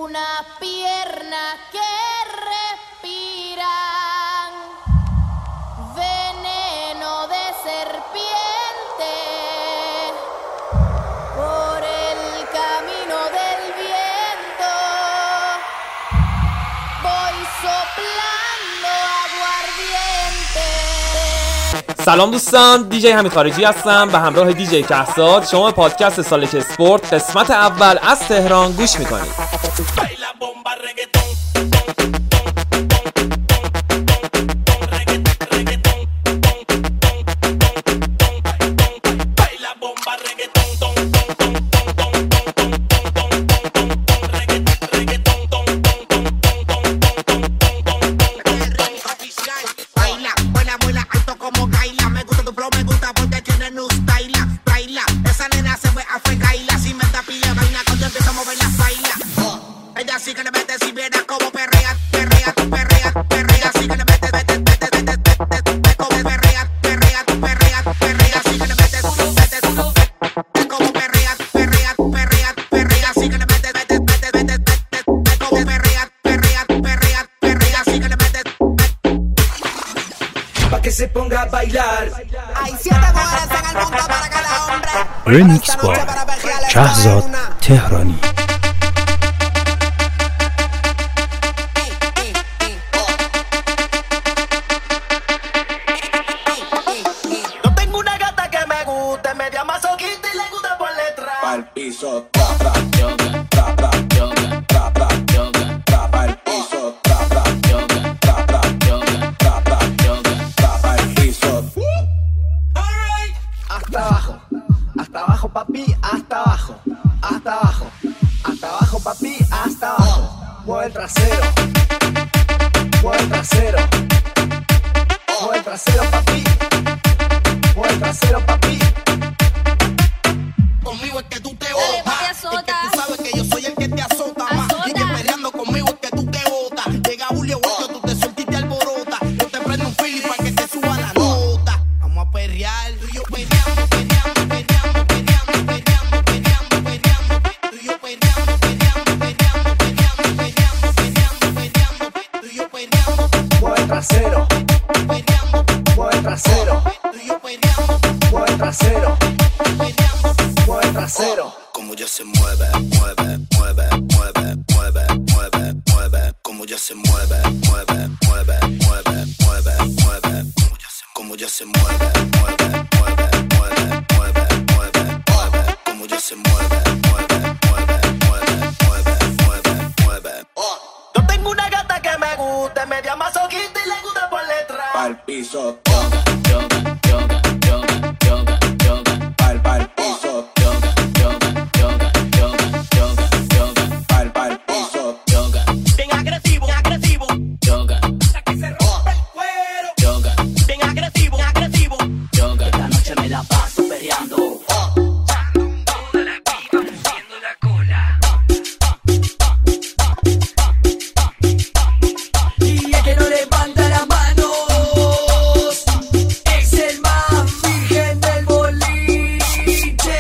unas piernas que respiran veneno de serpiente por el camino del viento. Voy soplando aguardiente. سلام دوستان، دیجی حمید خارجی هستم و همراه دیجی کهزاد شما پادکست سالک اسپورت قسمت اول از تهران گوش میکنید. Se ponga a bailar. Hay 7 mujeres en el mundo para cada hombre. Remix by Kehzad Tehrani. Yo tengo una gata que me gusta, media masoquista y le gusta por detrás. Pa'l piso, tra, tra, yoga, tra, tra, yoga, tra, tra, yoga, tra, pa'l piso, tra, tra, yoga, tra, tra, yoga, tra, tra, yoga. Hasta abajo papi, hasta abajo, hasta abajo, hasta abajo papi, hasta abajo. Mueve el trasero, mueve el trasero, mueve el trasero papi, mueve el trasero papi. Conmigo es que tú te botas, es que tú sabes que yo soy el que te azota más. Y que peleando conmigo es que tú te botas. Llega Julio Huerto, tú te sueltas y te alborotas. Yo te prendo un fili para que te suba la nota. Vamos a perrear, tú y yo perreando. Trasero, mueve el trasero, mueve el trasero, mueve el trasero. Como ya se mueve, mueve, mueve, mueve, mueve, mueve, mueve. Como ya se mueve, mueve, mueve, mueve, mueve, mueve. Como ya se mueve, mueve, mueve, mueve, mueve, mueve, mueve. Como ya se mueve, mueve, mueve, mueve, mueve, mueve, mueve. Yo tengo una gata que me gusta, media masoquista y le gusta por detrás. Pa'l piso, yoga, yoga, yoga, yoga, yoga, yoga. Pa'l piso, yoga, yoga, yoga, yoga, yoga, yoga. Pa'l piso, yoga. Bien agresivo, agresivo, yoga. Hasta que se rompe el cuero, yoga. Bien agresivo, agresivo, yoga. Esta noche me la paso peleando. Toda la vida moviendo la cola. Y el que no levanta las manos es el más virgen del boliche.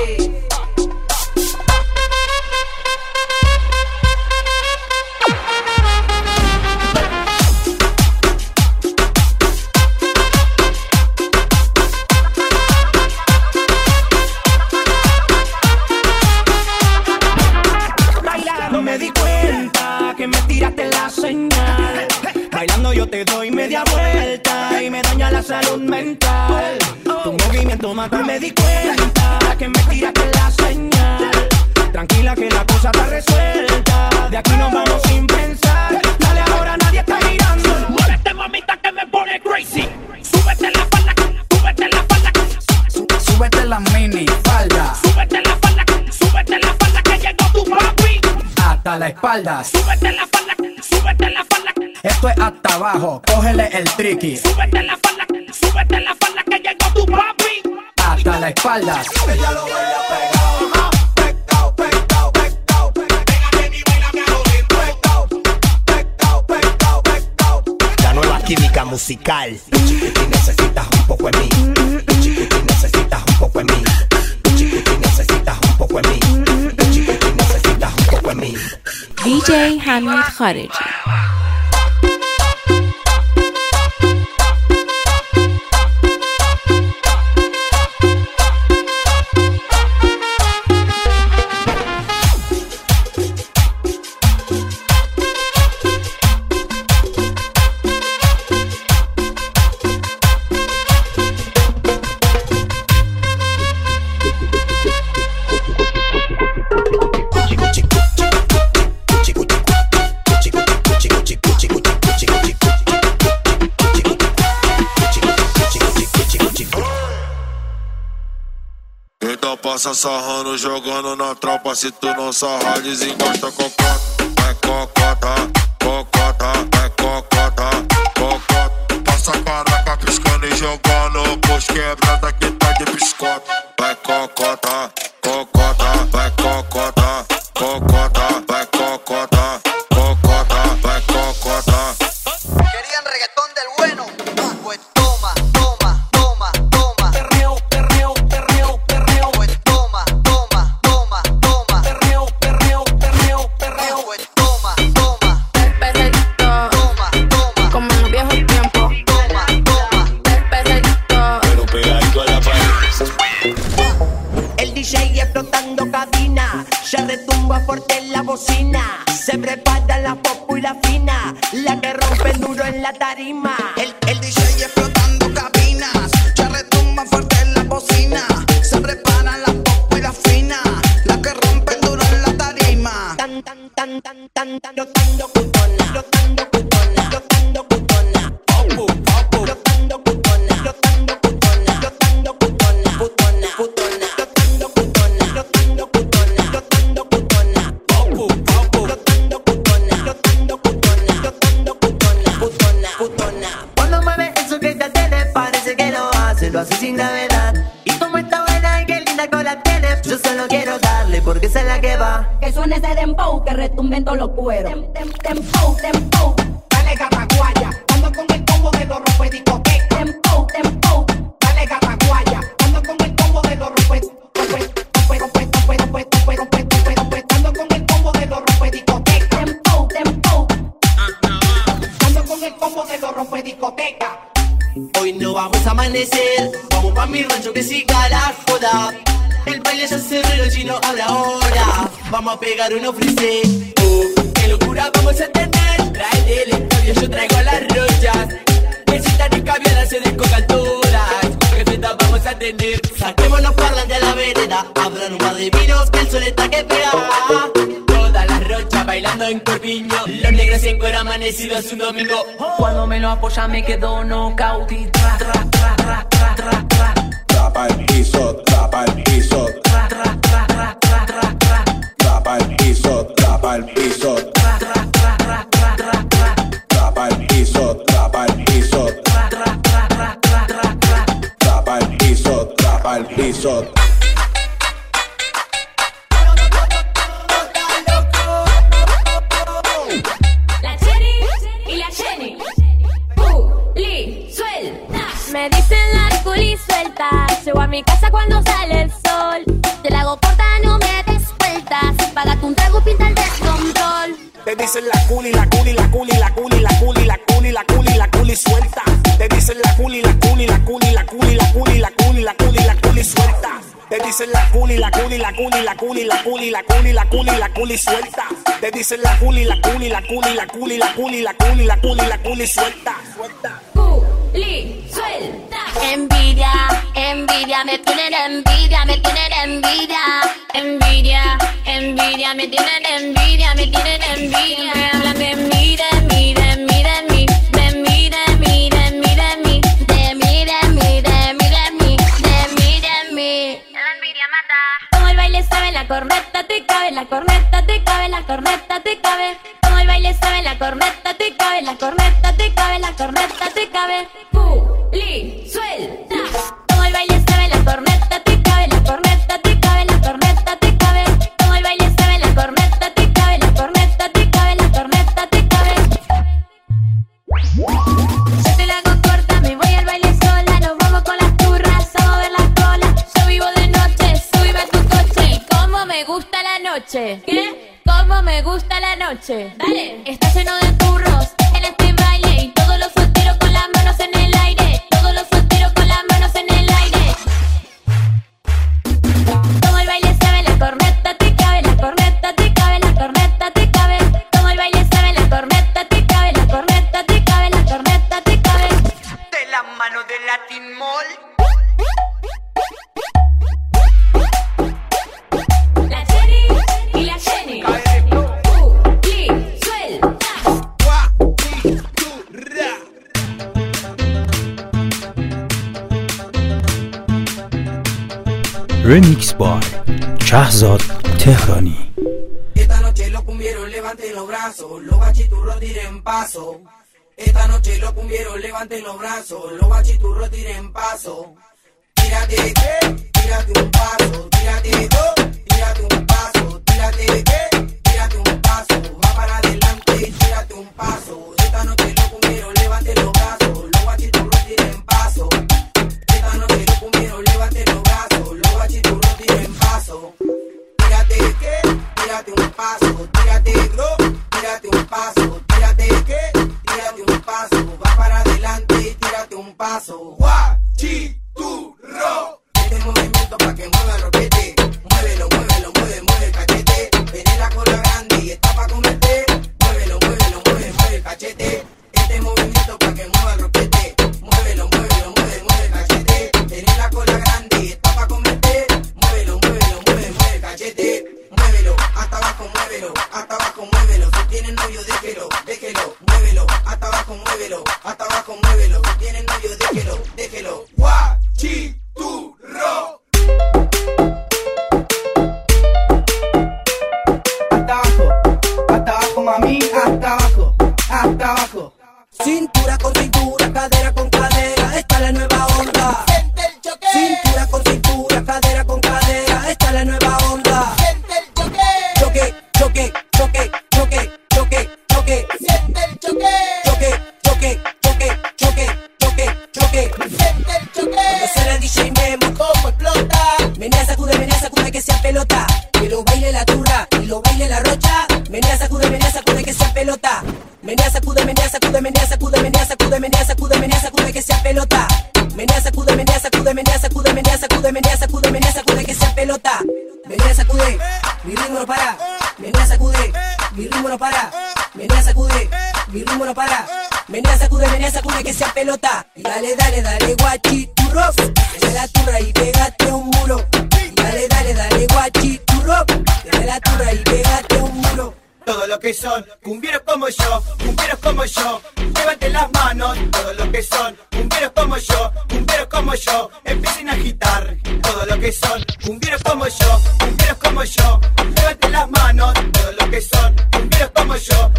Bailando me di cuenta que me tiraste la señal. Bailando yo te doy media vuelta y me daña la salud mental. Tu movimiento mata. Me di cuenta que me tiraste la señal. Tranquila que la cosa está resuelta. De aquí nos vamos sin pensar. Dale ahora, nadie está mirando. Muévete mamita que me pone crazy. Súbete la falda, súbete la falda. Súbete la mini falda. Súbete la falda que llegó tu papi. Hasta la espalda. Súbete la falda, súbete la falda. Esto es hasta abajo, cógele el tricky. Súbete la falda que llegó tu papi. Hasta la espalda. Ella lo baila pegado, pegado, pegado, pegado. Pégate y bailame a joder. Pegado, pegado, pegado, pegado. La nueva química musical. Chiquitín, necesitas un poco de mí. Chiquitín, necesitas un poco de mí. Chiquitín, necesitas un poco de mí. Chiquitín, necesitas un poco de mí. DJ حمید خارجی. Passa sarrando, jogando na tropa. Se tu não sarrar, desencosta cocota. Vai cocota, cocota, vai cocota, cocota. Passa a caraca piscando e jogando. Pois quebrada que tá de biscota. Vai cocota, cocota, vai cocota, cocota, vai cocota, cocota, vai cocota. Querían reggaetón del bueno, pues toma, toma, toma, toma. Perreo, perreo, perreo, perreo. Pues toma, toma, toma, toma. Perreo, perreo, perreo, perreo. Pues toma, toma. Despacito, Toma, toma. como en los viejos tiempos. Toma, toma. Despacito, Pero pegadito a la pared. El DJ explotando cabina, ya retumba fuerte la bocina. Se prepara la popu y la fina, la que rompe duro en la tarima. el DJ explotando cabinas, ya retumba fuerte en la bocina. Se preparan las pop y las finas, las que rompen duro en la tarima. Tan tan tan tan tan tan, flotando cutona, flotando cutona, flotando cutona. Popu, popu, flotando cutona, flotando cutona, flotando cutona, putona, putona, flotando cutona, flotando cutona, flotando cutona. Popu, popu, flotando cutona, flotando cutona, flotando cutona, putona, putona. Cuando mueve eso que te tiene, parece que lo hace sin gravedad. Y como está buena y qué linda cola tiene, yo solo quiero darle porque esa es la que va. Que suene ese dembow, que retumbe en todos los cueros. Dembow, dembow. Dale gata guaya, ando con el combo de los rompe discoteca. Dembow, dembow. Dale gata guaya, ando con el combo de los rompe, rompe, rompe, rompe, rompe, rompe, rompe, rompe, rompe, rompe, ando con el combo de los rompe discoteca. Dembow, dembow. Ando con el combo de los rompe discoteca. Hoy no vamos a amanecer, vamos pa' mi rancho que siga la joda. El baile ya se re chino abre ahora. Vamos a pegar un ofrece. Oh, qué locura vamos a tener. Trae el escabio, yo traigo las rochas. Necesitan escabiar, se descocan todas. Que fiesta vamos a tener. Saquémonos parlantes de la vereda. Abran un par de vinos que el sol está que pega. Todas las rochas bailando en Corpiño. Los negros en cuero amanecidos un domingo. Cuando me lo apoya me quedo knockout y tra, tra, tra, tra, tra, tra, tra. Trapa el piso, trapa el piso. Tra, tra, tra, tra, tra, tra, tra. Trapa el piso, trapa el piso. Tra, tra, tra, tra, tra, tra, tra. Trapa el piso, trapa el piso. Tra, tra, tra, tra, tra, tra, tra. Trapa el piso, trapa el piso. La Cherry y la Jenny. Puli, suelta. me dicen la culi suelta. Llego a mi casa cuando sale el sol. Te la hago corta, no me des vueltas. Págate un trago, pinta el descontrol. Te dicen la culi, la culi, la culi, la culi, la culi, la culi, la culi, la culi suelta. Te dicen la culi, la culi, la culi, la culi, la culi, la culi, la culi, la culi suelta. Te dicen la culi, la culi, la culi, la culi, la culi, la culi, la culi, la culi suelta. Te dicen la culi, la culi, la culi, la culi, la culi, la culi, la culi, la culi suelta. Culi suelta. Envidia, envidia, me tienen envidia, me tienen envidia. Envidia, envidia, me tienen envidia, me tienen envidia. Me hablan de mí, de mí, de mí, de mí, de mí, de mí, de mí, de mí, de mí, de mí, de mí, de mí, de mí, de mí. La envidia mata. Como el baile sabe, la corneta te cabe, la corneta te cabe, la corneta te cabe. Como el baile sabe, la corneta te cabe, la corneta te cabe, la corneta te cabe. Culi suelta. Como el baile sabe, la corneta te cabe, la corneta te cabe, la corneta te cabe. Como el baile sabe, la corneta te cabe, la corneta te cabe, la corneta te cabe. Yo te la hago corta, me voy al baile sola. Nos vamos con las turras a mover la cola. Yo vivo de noche, subime a tu coche. Y como me gusta la noche. ¿Qué? Como me gusta la noche. Dale. Está lleno de turros en este baile y todos los solteros con las manos en el aire. Todos los solteros con las manos en el aire. Todo el baile sabe, la corneta te cabe, la corneta te cabe, la corneta te cabe. Todo el baile sabe, la corneta te cabe, la corneta te cabe, la corneta te cabe. De la mano de Latin Mall. La Jenny y la Jenny. Suelta. Remix by شهزاد تهرانی. Esta noche los cumbieros levanten los brazos, los bachiturros tiren paso. Esta noche los cumbieros levanten los brazos, los bachiturros tiren paso. Tírate, tírate un paso, tírate dos, tírate un paso, tírate, tírate un paso, va para adelante, tírate un paso. Esta noche los cumbieros levanten los brazos, los bachiturros tiren paso. Esta noche los cumbieros levanten los brazos, los bachiturros tiren paso. Tírate, tírate un paso, tírate, tírate un paso, tírate, tírate un paso, va para adelante, tírate un paso. Guachiturro. Este movimiento pa' que mueva el roquete, muévelo, muévelo, mueve, mueve el cachete. Tenés la cola grande y está pa' comerte, muévelo, muévelo, mueve, mueve el cachete. Este movimiento pa' que mueva el roquete, muévelo, muévelo, mueve, mueve el cachete. Tenés la cola grande y está pa' comerte, muévelo, muévelo, mueve, mueve el cachete. Muévelo, hasta abajo, muévelo, hasta abajo, muévelo. Si tienes novio, déjelo, déjelo, muévelo, hasta abajo, muévelo, hasta abajo, muévelo. Si tienes novio, déjelo, déjelo. Guachiturro. Hasta abajo, mami, hasta abajo, hasta abajo. Cintura con cintura, cadera con cadera, esta es la nueva onda. Siente el choque. Cintura con cintura, cadera con cadera, esta es la nueva onda. Siente el choque. Choque, choque, choque, choque, choque, choque. Siente el choque. Choque, choque, choque, choque, choque, choque. Siente el choque. Cuando suena el DJ Memo, Cómo explota. menea, sacude que sea pelota. Que lo baile la turra y lo baile la rocha. Menea, sacude que sea pelota. Menea, sacude, menea, sacude, menea, sacude, menea, sacude, menea, sacude, menea, sacude que sea pelota. Menea, sacude, menea, sacude, menea, sacude, menea, sacude, menea, sacude, menea, sacude que sea pelota. Menea, sacude, mi ritmo no para. Menea, sacude, mi ritmo no para. Menea, sacude, mi ritmo no para. Menea, sacude que sea pelota. Y dale, dale, dale, guachiturro. Dale la turra y pégate un muro. Y dale, dale, dale, guachiturro. Dale la turra y pégate un muro. Todo lo que son cumbieros como yo, levanten las manos. Todo lo que son cumbieros como yo, empiecen a agitar. Todo lo que son cumbieros como yo, levanten las manos. Todo lo que son cumbieros como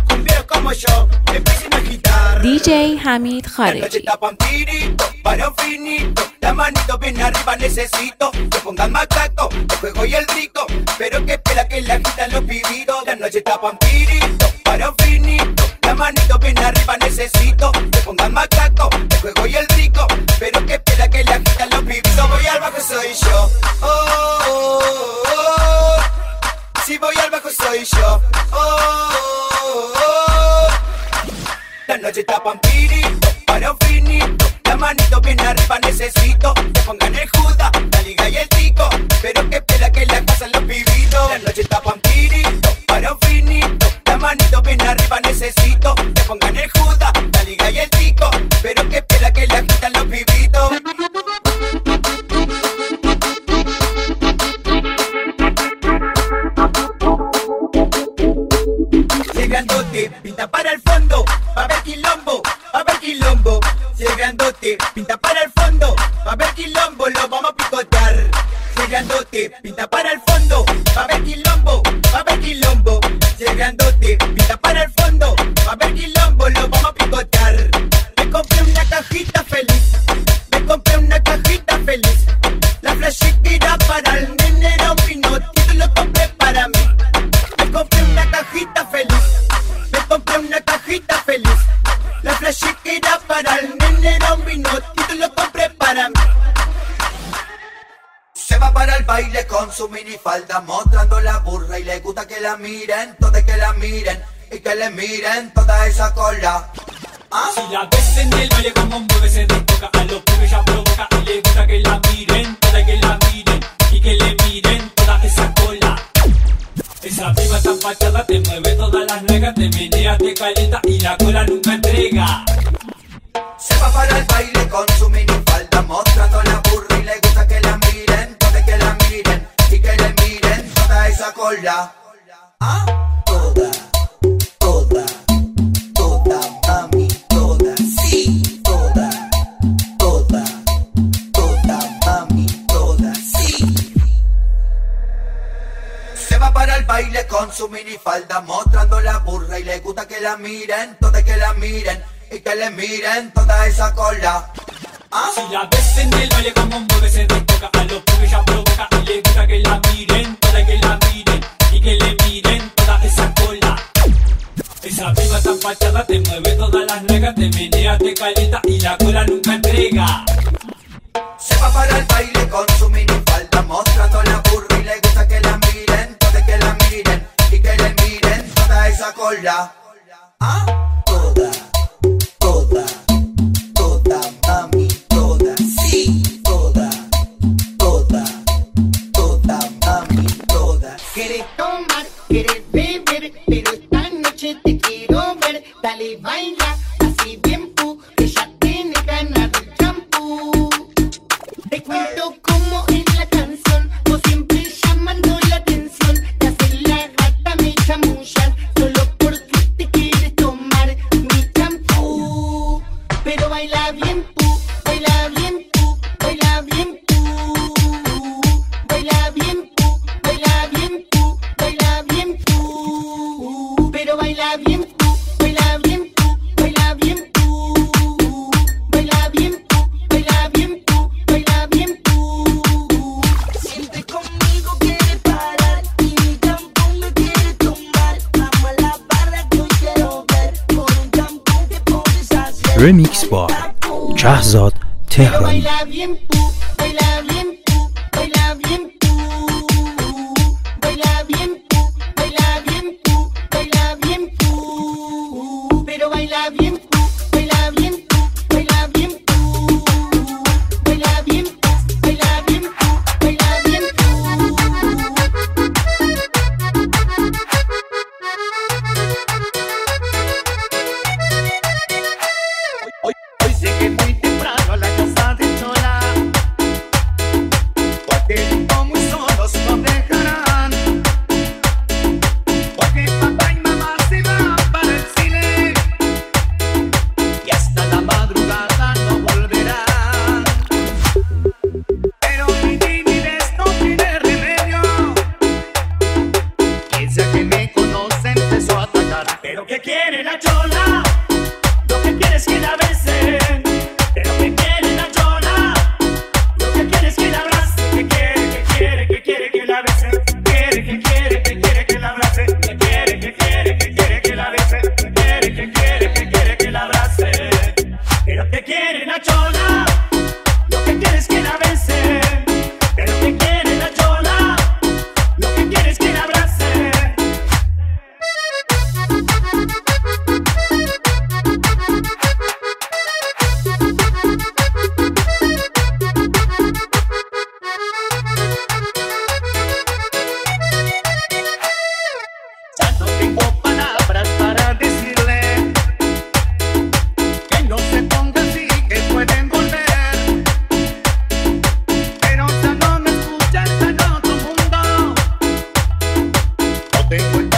yo, empiecen a agitar. DJ حمید La noche خارجی. está pa' un tirito, para un finito. La manito bien arriba necesito que pongan macaco, el juego y el rico. Pero que pela que la agitan los pibitos. La noche está pa' un tirito, para un finito. La manito bien arriba necesito que pongan macaco, el juego y el rico. Pero que pela que la agitan los pibitos. Voy al bajo soy yo, oh, oh, oh, oh. Si voy al bajo soy yo, oh, oh, oh. La noche está pa' un tirito, para un finito. La manito bien arriba necesito que pongan el juda, la liga y el tico. Pero que pela que la casan los pibitos. La noche está pa' un tirito, para un finito. La manito bien arriba necesito que pongan el juda, la liga y el tico. Pero que pela que la quitan los pibitos. Grandote, pinta para el fondo, va a ver quilombo, va a ver quilombo. Si el grandote, pinta para el fondo, va a ver quilombo, lo vamos a picotear. Si el grandote, pinta para el fondo, va a ver quilombo, va a ver quilombo. Si el grandote, pinta para el fondo, va a ver quilombo, lo vamos a picotear. Me compré una cajita feliz, me compré una cajita feliz. La flashita para el nene era un pinotito, lo compré para mí. Me compré una cajita feliz, me compré una cajita feliz. La flashita para el nene era un vinotito, lo compré para mí. Se va para el baile con su minifalda, mostrando la burra y le gusta que la miren. Toda que la miren y que le miren toda esa cola. ¿Ah? Si la ves en el baile como mueve se desboca, a los pibes ya provoca y le gusta que la miren, toda que la miren y que le miren toda esa cola. Esa piba tan fachada te mueve todas las nalgas, te menea, te calienta y la cola nunca entrega. Se va para el baile con su minifalda mostrando la burra y le gusta que la miren, toda que la miren y que le miren toda esa cola. ¿Ah? Toda, toda, toda, mami, toda, sí, toda, toda, toda, mami, toda, sí. Se va para el baile con su minifalda mostrando la burra y le gusta que la miren, toda que la miren y que le miren toda esa cola. ¿Ah? Si la ves en el baile como mueve se desboca, a los pibes ya provoca y le gusta que la miren, toda que la miren y que le miren toda esa cola. Esa piba tan fachada te mueve todas las nalgas, te menea, te calienta y la cola nunca entrega. Se va para el baile con su minifalda mostrando la burra y le gusta que la miren, toda que la miren y que le miren toda esa cola. ¿Ah? Toda, toda, toda, mami, toda, sí, toda, toda, toda, mami, toda. Quieres tomar, quieres beber, pero esta noche te quiero ver. Dale, baila, así bien pu, que ya tiene ganas del champú. Te cuento cómo es la canción, vos siempre llamando la atención. Te haces la gata, me chamullas, solo porque te quieres tomar mi champú. Pero baila bien pu, baila bien pu, baila bien pu. Baila bien pu, baila bien pu, baila bien pu. Pero baila bien pu, baila bien pu, baila bien pu. Baila bien pu, baila bien pu, baila bien pu. Siente conmigo, quiere parar y mi champú me quiere tomar. Vamos a la barra que hoy quiero ver, por un champú que puedes hacer. Remix by شهزاد تهرانی. Baila bien pu, baila bien pu, baila bien pu. Baila bien pu, baila bien pu, baila bien pu. Pero baila bien pu, baila bien pu, baila bien pu. Baila bien pu, baila bien pu, baila bien pu. Hoy sé que muy temprano a la casa de Chola, porque muy solos nos dejarán, porque papá y mamá se van para el cine y hasta la madrugada no volverán. Pero mi timidez no tiene remedio, ella que me conoce empezó a atacar. Pero ¿qué quiere la Chola? Lo que quiere es que la besen. Pero que quiere la Chola, lo que quiere es que la abrace. Que quiere que la bese. Quiere que la abrace. Que quiere que la bese. Quiere que la abrace. Pero que quiere la Chola, lo que quiere es que la bese. Pero que quiere la Chola, lo que quiere es que la abrace. Ya no tengo palabras para decirle que no se ponga así, que pueden volver. Pero ya no me escucha, está en otro mundo. No tengo el